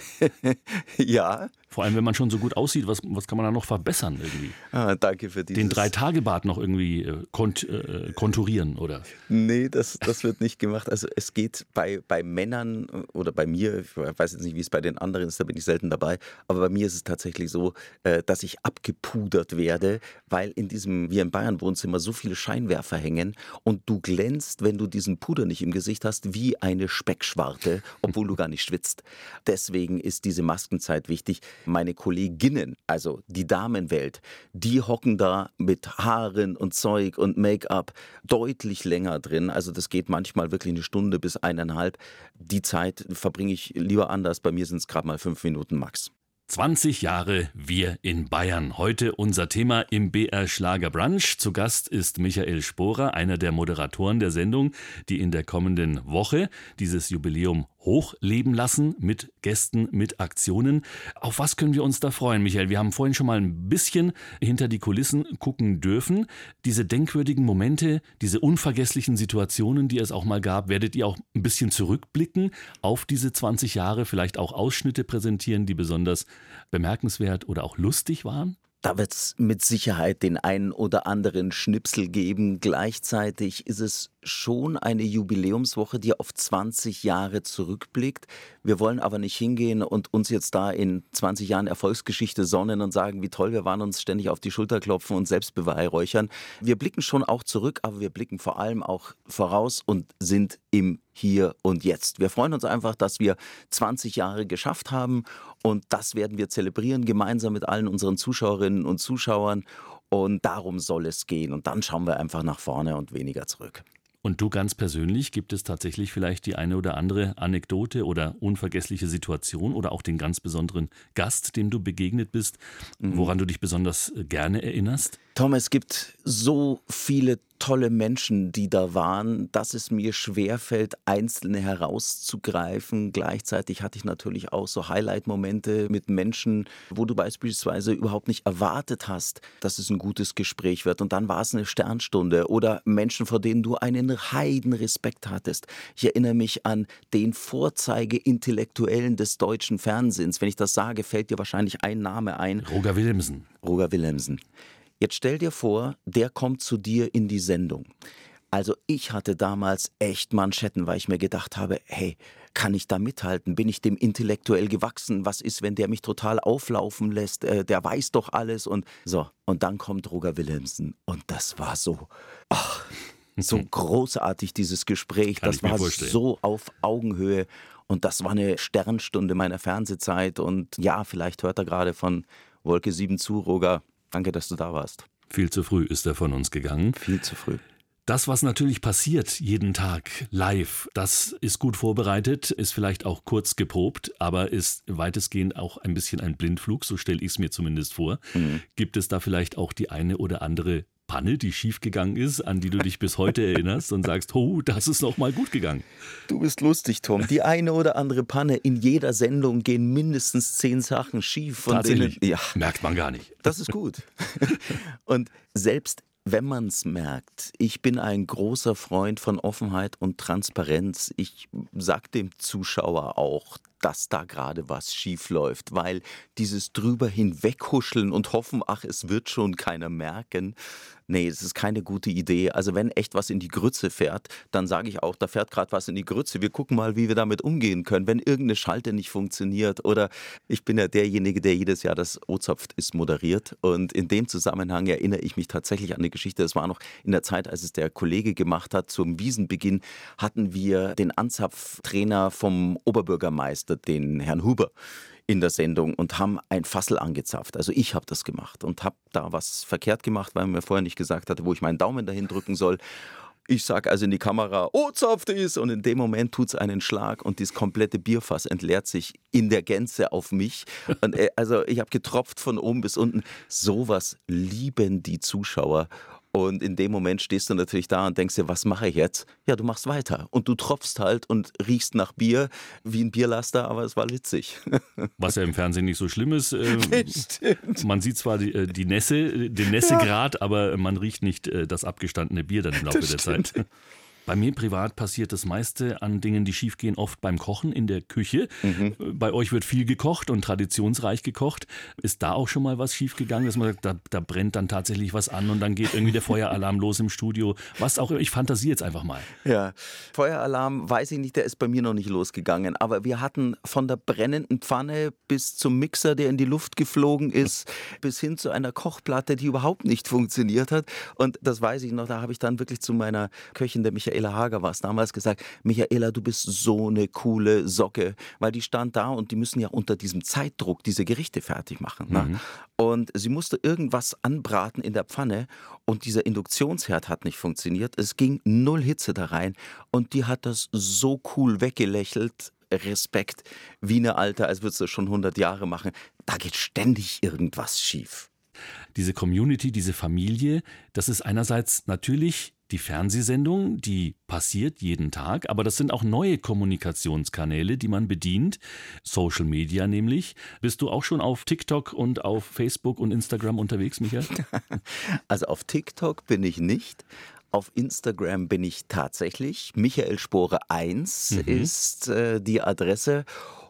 Ja. Vor allem, wenn man schon so gut aussieht, was kann man da noch verbessern irgendwie? Danke für dieses... Den 3-Tage-Bart noch irgendwie konturieren, oder? Nee, das wird nicht gemacht. Also es geht bei Männern oder bei mir, ich weiß jetzt nicht, wie es bei den anderen ist, da bin ich selten dabei, aber bei mir ist es tatsächlich so, dass ich abgepudert werde, weil in diesem, wie im Bayern-Wohnzimmer, so viele Scheinwerfer hängen und du glänzt, wenn du diesen Puder nicht im Gesicht hast, wie eine Speckschwarte, obwohl du gar nicht schwitzt. Deswegen ist diese Maskenzeit wichtig. Meine Kolleginnen, also die Damenwelt, die hocken da mit Haaren und Zeug und Make-up deutlich länger drin. Also das geht manchmal wirklich 1 Stunde bis 1,5. Die Zeit verbringe ich lieber anders. Bei mir sind es gerade mal 5 Minuten max. 20 Jahre Wir in Bayern. Heute unser Thema im BR Schlager Brunch. Zu Gast ist Michael Sporer, einer der Moderatoren der Sendung, die in der kommenden Woche dieses Jubiläum hochleben lassen mit Gästen, mit Aktionen. Auf was können wir uns da freuen, Michael? Wir haben vorhin schon mal ein bisschen hinter die Kulissen gucken dürfen. Diese denkwürdigen Momente, diese unvergesslichen Situationen, die es auch mal gab, werdet ihr auch ein bisschen zurückblicken auf diese 20 Jahre, vielleicht auch Ausschnitte präsentieren, die besonders bemerkenswert oder auch lustig waren? Da wird es mit Sicherheit den einen oder anderen Schnipsel geben. Gleichzeitig ist es schon eine Jubiläumswoche, die auf 20 Jahre zurückblickt. Wir wollen aber nicht hingehen und uns jetzt da in 20 Jahren Erfolgsgeschichte sonnen und sagen, wie toll wir waren, uns ständig auf die Schulter klopfen und selbst beweihräuchern. Wir blicken schon auch zurück, aber wir blicken vor allem auch voraus und sind im Hier und Jetzt. Wir freuen uns einfach, dass wir 20 Jahre geschafft haben und das werden wir zelebrieren, gemeinsam mit allen unseren Zuschauerinnen und Zuschauern. Und darum soll es gehen. Und dann schauen wir einfach nach vorne und weniger zurück. Und du ganz persönlich, gibt es tatsächlich vielleicht die eine oder andere Anekdote oder unvergessliche Situation oder auch den ganz besonderen Gast, dem du begegnet bist, woran du dich besonders gerne erinnerst? Tom, es gibt so viele tolle Menschen, die da waren, dass es mir schwerfällt, einzelne herauszugreifen. Gleichzeitig hatte ich natürlich auch so Highlight-Momente mit Menschen, wo du beispielsweise überhaupt nicht erwartet hast, dass es ein gutes Gespräch wird. Und dann war es eine Sternstunde. Oder Menschen, vor denen du einen Heidenrespekt hattest. Ich erinnere mich an den Vorzeige-Intellektuellen des deutschen Fernsehens. Wenn ich das sage, fällt dir wahrscheinlich ein Name ein. Roger Willemsen. Roger Willemsen. Jetzt stell dir vor, der kommt zu dir in die Sendung. Also ich hatte damals echt Manschetten, weil ich mir gedacht habe, hey, kann ich da mithalten? Bin ich dem intellektuell gewachsen? Was ist, wenn der mich total auflaufen lässt? Der weiß doch alles und so. Und dann kommt Roger Willemsen und das war so, so großartig, dieses Gespräch. Das war so auf Augenhöhe und das war eine Sternstunde meiner Fernsehzeit und ja, vielleicht hört er gerade von Wolke 7 zu, Roger. Danke, dass du da warst. Viel zu früh ist er von uns gegangen. Viel zu früh. Das, was natürlich passiert jeden Tag live, das ist gut vorbereitet, ist vielleicht auch kurz geprobt, aber ist weitestgehend auch ein bisschen ein Blindflug, so stelle ich es mir zumindest vor. Gibt es da vielleicht auch die eine oder andere Panne, die schiefgegangen ist, an die du dich bis heute erinnerst und sagst, oh, das ist noch mal gut gegangen? Du bist lustig, Tom. Die eine oder andere Panne. In jeder Sendung gehen mindestens 10 Sachen schief. Von Tatsächlich? denen, ja, Merkt man gar nicht. das ist gut. Und selbst wenn man es merkt, ich bin ein großer Freund von Offenheit und Transparenz. Ich sag dem Zuschauer auch, dass da gerade was schief läuft, weil dieses drüber hinweghuscheln und hoffen, ach, es wird schon keiner merken, nee, es ist keine gute Idee. Also wenn echt was in die Grütze fährt, dann sage ich auch, da fährt gerade was in die Grütze. Wir gucken mal, wie wir damit umgehen können, wenn irgendeine Schalte nicht funktioniert. Oder ich bin ja derjenige, der jedes Jahr das O-Zapft ist moderiert. Und in dem Zusammenhang erinnere ich mich tatsächlich an eine Geschichte. Das war noch in der Zeit, als es der Kollege gemacht hat. Zum Wiesenbeginn hatten wir den Anzapftrainer vom Oberbürgermeister, den Herrn Huber, in der Sendung und haben ein Fassel angezapft. Also ich habe das gemacht und habe da was verkehrt gemacht, weil man mir vorher nicht gesagt hatte, wo ich meinen Daumen dahin drücken soll. Ich sage also in die Kamera, oh, zapft ist! Und in dem Moment tut es einen Schlag und das komplette Bierfass entleert sich in der Gänze auf mich. Und also ich habe getropft von oben bis unten. Sowas lieben die Zuschauer. Und in dem Moment stehst du natürlich da und denkst dir, was mache ich jetzt? Ja, du machst weiter. Und du tropfst halt und riechst nach Bier wie ein Bierlaster, aber es war witzig. Was ja im Fernsehen nicht so schlimm ist. Stimmt. Man sieht zwar den Nässegrad, aber man riecht nicht das abgestandene Bier dann im Laufe der Zeit. Bei mir privat passiert das meiste an Dingen, die schiefgehen, oft beim Kochen in der Küche. Bei euch wird viel gekocht und traditionsreich gekocht. Ist da auch schon mal was schiefgegangen, dass man sagt, da brennt dann tatsächlich was an und dann geht irgendwie der Feueralarm los im Studio? Was auch immer, ich fantasiere jetzt einfach mal. Ja, Feueralarm, weiß ich nicht, der ist bei mir noch nicht losgegangen. Aber wir hatten von der brennenden Pfanne bis zum Mixer, der in die Luft geflogen ist, bis hin zu einer Kochplatte, die überhaupt nicht funktioniert hat. Und das weiß ich noch, da habe ich dann wirklich zu meiner Köchin, der Michaela Hager war es damals, gesagt, Michaela, du bist so eine coole Socke, weil die stand da und die müssen ja unter diesem Zeitdruck diese Gerichte fertig machen. Ne? Und sie musste irgendwas anbraten in der Pfanne und dieser Induktionsherd hat nicht funktioniert. Es ging 0 Hitze da rein und die hat das so cool weggelächelt. Respekt, wie eine Alte, als würdest du das schon 100 Jahre machen. Da geht ständig irgendwas schief. Diese Community, diese Familie, das ist einerseits natürlich die Fernsehsendung, die passiert jeden Tag, aber das sind auch neue Kommunikationskanäle, die man bedient, Social Media nämlich. Bist du auch schon auf TikTok und auf Facebook und Instagram unterwegs, Michael? Also auf TikTok bin ich nicht. Auf Instagram bin ich tatsächlich. Michael Sporer 1 ist die Adresse.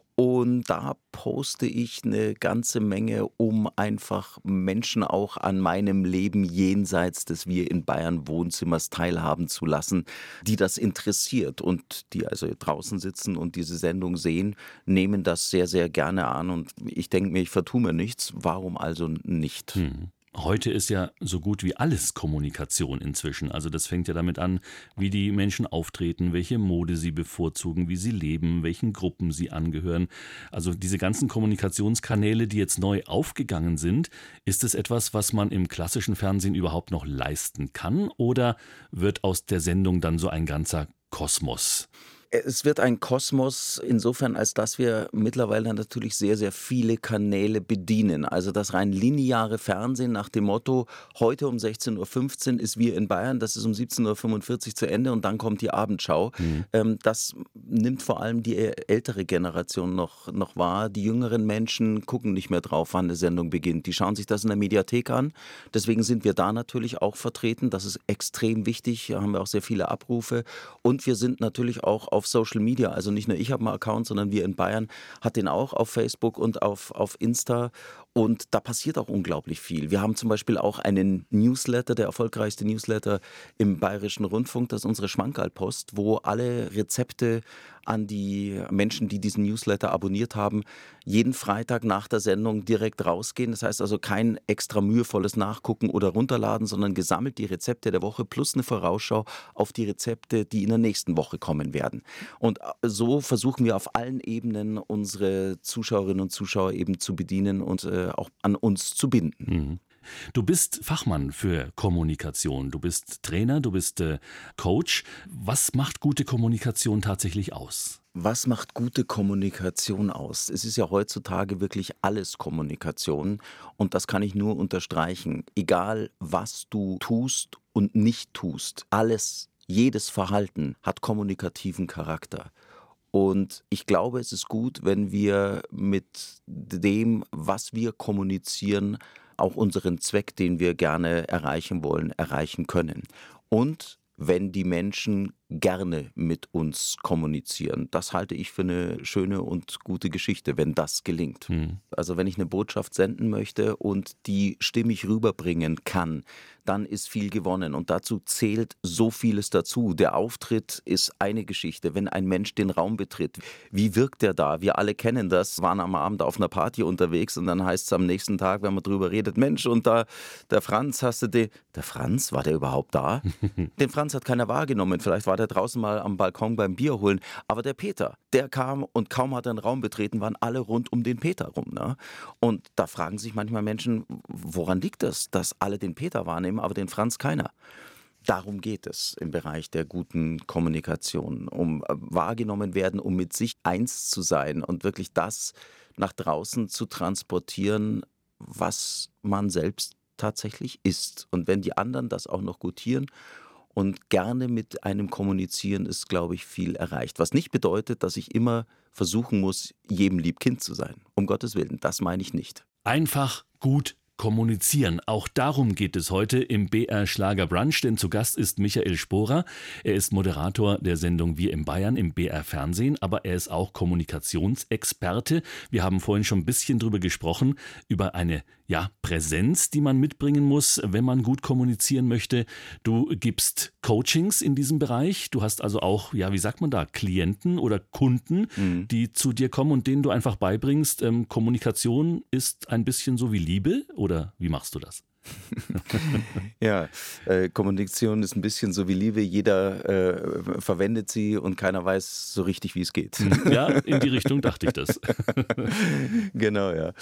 Und da poste ich eine ganze Menge, um einfach Menschen auch an meinem Leben jenseits des Wir in Bayern Wohnzimmers teilhaben zu lassen, die das interessiert und die also draußen sitzen und diese Sendung sehen, nehmen das sehr, sehr gerne an. Und ich denke mir, ich vertue mir nichts. Warum also nicht? Heute ist ja so gut wie alles Kommunikation inzwischen. Also das fängt ja damit an, wie die Menschen auftreten, welche Mode sie bevorzugen, wie sie leben, welchen Gruppen sie angehören. Also diese ganzen Kommunikationskanäle, die jetzt neu aufgegangen sind, ist es etwas, was man im klassischen Fernsehen überhaupt noch leisten kann? Oder wird aus der Sendung dann so ein ganzer Kosmos? Es wird ein Kosmos insofern, als dass wir mittlerweile natürlich sehr, sehr viele Kanäle bedienen. Also das rein lineare Fernsehen nach dem Motto, heute um 16:15 Uhr ist Wir in Bayern, das ist um 17:45 Uhr zu Ende und dann kommt die Abendschau. Das nimmt vor allem die ältere Generation noch wahr. Die jüngeren Menschen gucken nicht mehr drauf, wann eine Sendung beginnt. Die schauen sich das in der Mediathek an. Deswegen sind wir da natürlich auch vertreten. Das ist extrem wichtig. Da haben wir auch sehr viele Abrufe. Und wir sind natürlich auch auf Social Media, also nicht nur ich habe einen Account, sondern Wir in Bayern hat den auch auf Facebook und auf Insta und da passiert auch unglaublich viel. Wir haben zum Beispiel auch einen Newsletter, der erfolgreichste Newsletter im Bayerischen Rundfunk, das ist unsere Schmankerlpost, wo alle Rezepte an die Menschen, die diesen Newsletter abonniert haben, jeden Freitag nach der Sendung direkt rausgehen. Das heißt also kein extra mühevolles Nachgucken oder Runterladen, sondern gesammelt die Rezepte der Woche plus eine Vorausschau auf die Rezepte, die in der nächsten Woche kommen werden. Und so versuchen wir auf allen Ebenen unsere Zuschauerinnen und Zuschauer eben zu bedienen und auch an uns zu binden. Du bist Fachmann für Kommunikation, du bist Trainer, du bist Coach. Was macht gute Kommunikation tatsächlich aus? Was macht gute Kommunikation aus? Es ist ja heutzutage wirklich alles Kommunikation und das kann ich nur unterstreichen. Egal, was du tust und nicht tust, alles, jedes Verhalten hat kommunikativen Charakter. Und ich glaube, es ist gut, wenn wir mit dem, was wir kommunizieren, auch unseren Zweck, den wir gerne erreichen wollen, erreichen können. Und wenn die Menschen gerne mit uns kommunizieren. Das halte ich für eine schöne und gute Geschichte, wenn das gelingt. Also wenn ich eine Botschaft senden möchte und die stimmig rüberbringen kann, dann ist viel gewonnen. Und dazu zählt so vieles dazu. Der Auftritt ist eine Geschichte. Wenn ein Mensch den Raum betritt, wie wirkt er da? Wir alle kennen das, waren am Abend auf einer Party unterwegs und dann heißt es am nächsten Tag, wenn man drüber redet, Mensch, und da der Franz, hast du den... Der Franz, war der überhaupt da? Den Franz hat keiner wahrgenommen. Vielleicht war der draußen mal am Balkon beim Bier holen. Aber der Peter, der kam und kaum hat er einen Raum betreten, waren alle rund um den Peter rum. Ne? Und da fragen sich manchmal Menschen, woran liegt das, dass alle den Peter wahrnehmen, aber den Franz keiner? Darum geht es im Bereich der guten Kommunikation, um wahrgenommen werden, um mit sich eins zu sein und wirklich das nach draußen zu transportieren, was man selbst tatsächlich ist. Und wenn die anderen das auch noch gutieren und gerne mit einem kommunizieren, ist, glaube ich, viel erreicht. Was nicht bedeutet, dass ich immer versuchen muss, jedem lieb Kind zu sein. Um Gottes Willen, das meine ich nicht. Einfach gut kommunizieren. Auch darum geht es heute im BR Schlager Brunch, denn zu Gast ist Michael Sporer. Er ist Moderator der Sendung Wir in Bayern im BR Fernsehen, aber er ist auch Kommunikationsexperte. Wir haben vorhin schon ein bisschen drüber gesprochen, über eine Präsenz, die man mitbringen muss, wenn man gut kommunizieren möchte. Du gibst Coachings in diesem Bereich. Du hast also auch, wie sagt man da, Klienten oder Kunden, die zu dir kommen und denen du einfach beibringst, Kommunikation ist ein bisschen so wie Liebe, oder wie machst du das? Ja, Kommunikation ist ein bisschen so wie Liebe. Jeder verwendet sie und keiner weiß so richtig, wie es geht. Ja, in die Richtung dachte ich das. Genau, ja.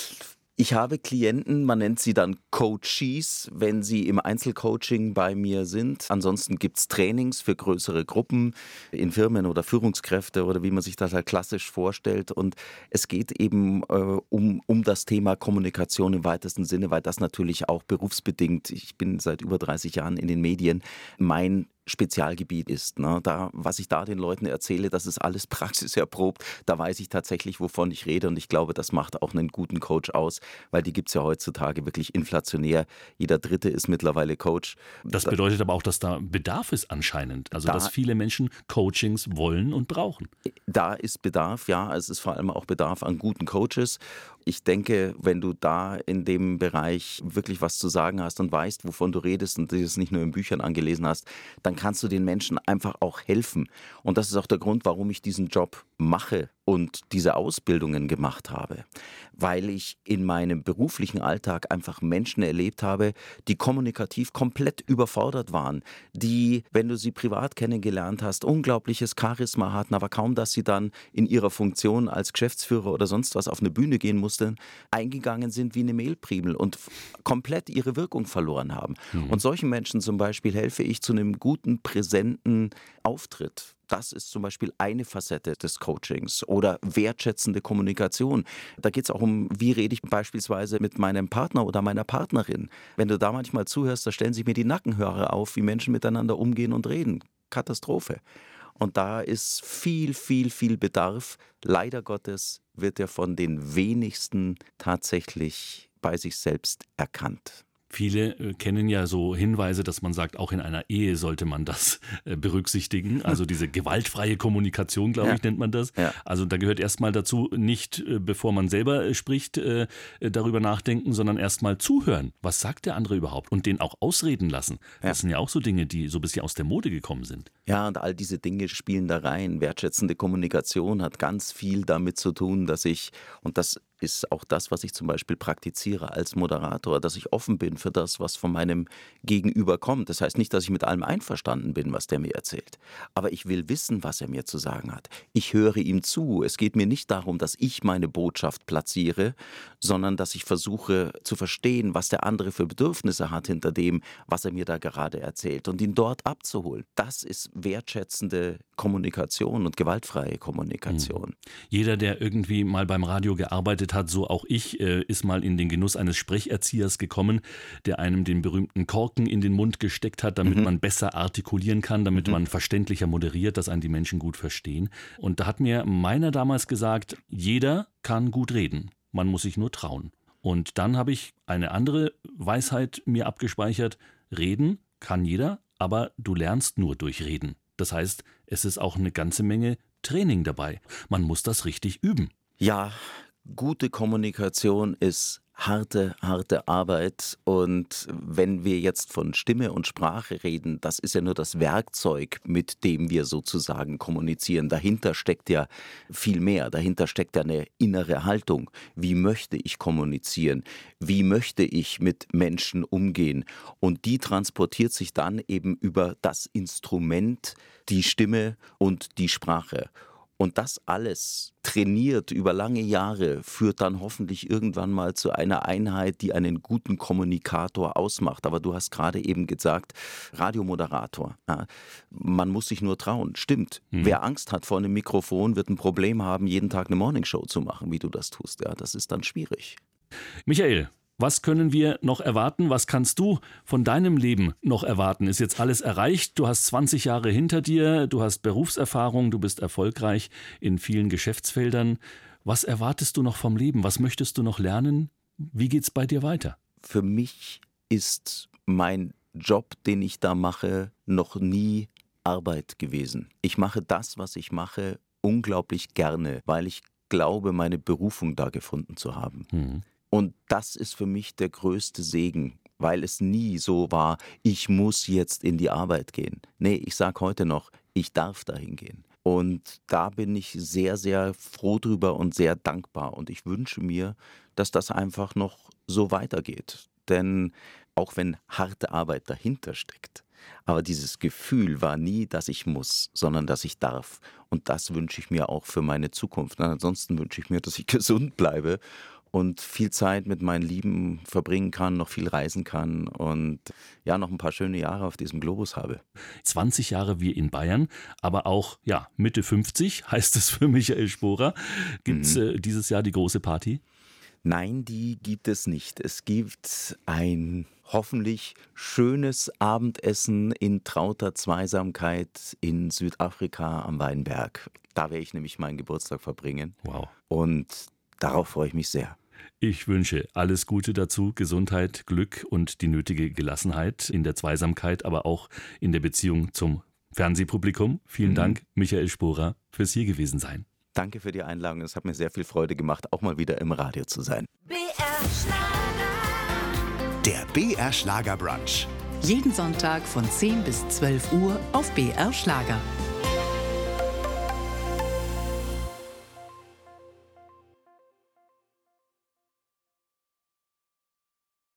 Ich habe Klienten, man nennt sie dann Coaches, wenn sie im Einzelcoaching bei mir sind. Ansonsten gibt es Trainings für größere Gruppen in Firmen oder Führungskräfte oder wie man sich das halt klassisch vorstellt. Und es geht eben um das Thema Kommunikation im weitesten Sinne, weil das natürlich auch berufsbedingt, ich bin seit über 30 Jahren in den Medien, mein Spezialgebiet ist. Ne? Was ich da den Leuten erzähle, das ist alles praxiserprobt. Da weiß ich tatsächlich, wovon ich rede und ich glaube, das macht auch einen guten Coach aus, weil die gibt es ja heutzutage wirklich inflationär. Jeder Dritte ist mittlerweile Coach. Das bedeutet aber auch, dass da Bedarf ist anscheinend. Also dass viele Menschen Coachings wollen und brauchen. Da ist Bedarf, ja. Es ist vor allem auch Bedarf an guten Coaches. Ich denke, wenn du da in dem Bereich wirklich was zu sagen hast und weißt, wovon du redest und das nicht nur in Büchern angelesen hast, dann kannst du den Menschen einfach auch helfen. Und das ist auch der Grund, warum ich diesen Job mache und diese Ausbildungen gemacht habe. Weil ich in meinem beruflichen Alltag einfach Menschen erlebt habe, die kommunikativ komplett überfordert waren, die, wenn du sie privat kennengelernt hast, unglaubliches Charisma hatten, aber kaum, dass sie dann in ihrer Funktion als Geschäftsführer oder sonst was auf eine Bühne gehen mussten, eingegangen sind wie eine Mehlprimel und komplett ihre Wirkung verloren haben. Und solchen Menschen zum Beispiel helfe ich zu einem guten, präsenten Auftritt. Das ist zum Beispiel eine Facette des Coachings oder wertschätzende Kommunikation. Da geht es auch um, wie rede ich beispielsweise mit meinem Partner oder meiner Partnerin. Wenn du da manchmal zuhörst, da stellen sich mir die Nackenhaare auf, wie Menschen miteinander umgehen und reden. Katastrophe. Und da ist viel, viel, viel Bedarf. Leider Gottes wird er von den wenigsten tatsächlich bei sich selbst erkannt. Viele kennen ja so Hinweise, dass man sagt, auch in einer Ehe sollte man das berücksichtigen. Also diese gewaltfreie Kommunikation, glaube ich, nennt man das. Ja. Also da gehört erstmal dazu, nicht bevor man selber spricht, darüber nachdenken, sondern erstmal zuhören. Was sagt der andere überhaupt? Und den auch ausreden lassen. Das sind ja auch so Dinge, die so ein bisschen aus der Mode gekommen sind. Ja, und all diese Dinge spielen da rein. Wertschätzende Kommunikation hat ganz viel damit zu tun, dass ich, und das ist auch das, was ich zum Beispiel praktiziere als Moderator, dass ich offen bin für das, was von meinem Gegenüber kommt. Das heißt nicht, dass ich mit allem einverstanden bin, was der mir erzählt. Aber ich will wissen, was er mir zu sagen hat. Ich höre ihm zu. Es geht mir nicht darum, dass ich meine Botschaft platziere, sondern dass ich versuche zu verstehen, was der andere für Bedürfnisse hat hinter dem, was er mir da gerade erzählt und ihn dort abzuholen. Das ist wertschätzende Kommunikation und gewaltfreie Kommunikation. Jeder, der irgendwie mal beim Radio gearbeitet hat, so auch ich, ist mal in den Genuss eines Sprecherziehers gekommen, der einem den berühmten Korken in den Mund gesteckt hat, damit man besser artikulieren kann, damit man verständlicher moderiert, dass einen die Menschen gut verstehen. Und da hat mir meiner damals gesagt, jeder kann gut reden, man muss sich nur trauen. Und dann habe ich eine andere Weisheit mir abgespeichert, reden kann jeder, aber du lernst nur durch Reden. Das heißt, es ist auch eine ganze Menge Training dabei. Man muss das richtig üben. Ja, gute Kommunikation ist harte Arbeit, und wenn wir jetzt von Stimme und Sprache reden, das ist ja nur das Werkzeug, mit dem wir sozusagen kommunizieren. Dahinter steckt ja viel mehr, dahinter steckt ja eine innere Haltung. Wie möchte ich kommunizieren? Wie möchte ich mit Menschen umgehen? Und die transportiert sich dann eben über das Instrument, die Stimme und die Sprache. Und das alles trainiert über lange Jahre führt dann hoffentlich irgendwann mal zu einer Einheit, die einen guten Kommunikator ausmacht. Aber du hast gerade eben gesagt, Radiomoderator. Ja, man muss sich nur trauen. Stimmt. Wer Angst hat vor einem Mikrofon, wird ein Problem haben, jeden Tag eine Morningshow zu machen, wie du das tust. Ja, das ist dann schwierig. Michael, was können wir noch erwarten? Was kannst du von deinem Leben noch erwarten? Ist jetzt alles erreicht? Du hast 20 Jahre hinter dir, du hast Berufserfahrung, du bist erfolgreich in vielen Geschäftsfeldern. Was erwartest du noch vom Leben? Was möchtest du noch lernen? Wie geht's bei dir weiter? Für mich ist mein Job, den ich da mache, noch nie Arbeit gewesen. Ich mache das, was ich mache, unglaublich gerne, weil ich glaube, meine Berufung da gefunden zu haben. Und das ist für mich der größte Segen, weil es nie so war, ich muss jetzt in die Arbeit gehen. Nee, ich sage heute noch, ich darf dahin gehen. Und da bin ich sehr, sehr froh drüber und sehr dankbar. Und ich wünsche mir, dass das einfach noch so weitergeht. Denn auch wenn harte Arbeit dahinter steckt, aber dieses Gefühl war nie, dass ich muss, sondern dass ich darf. Und das wünsche ich mir auch für meine Zukunft. Und ansonsten wünsche ich mir, dass ich gesund bleibe und viel Zeit mit meinen Lieben verbringen kann, noch viel reisen kann und ja, noch ein paar schöne Jahre auf diesem Globus habe. 20 Jahre wie in Bayern, aber auch ja, Mitte 50 heißt es für Michael Sporer. Gibt es dieses Jahr die große Party? Nein, die gibt es nicht. Es gibt ein hoffentlich schönes Abendessen in trauter Zweisamkeit in Südafrika am Weinberg. Da werde ich nämlich meinen Geburtstag verbringen. Wow. Und darauf freue ich mich sehr. Ich wünsche alles Gute dazu, Gesundheit, Glück und die nötige Gelassenheit in der Zweisamkeit, aber auch in der Beziehung zum Fernsehpublikum. Vielen Dank, Michael Sporer, fürs hier gewesen sein. Danke für die Einladung. Es hat mir sehr viel Freude gemacht, auch mal wieder im Radio zu sein. BR Schlager. Der BR Schlager Brunch. Jeden Sonntag von 10 bis 12 Uhr auf BR Schlager.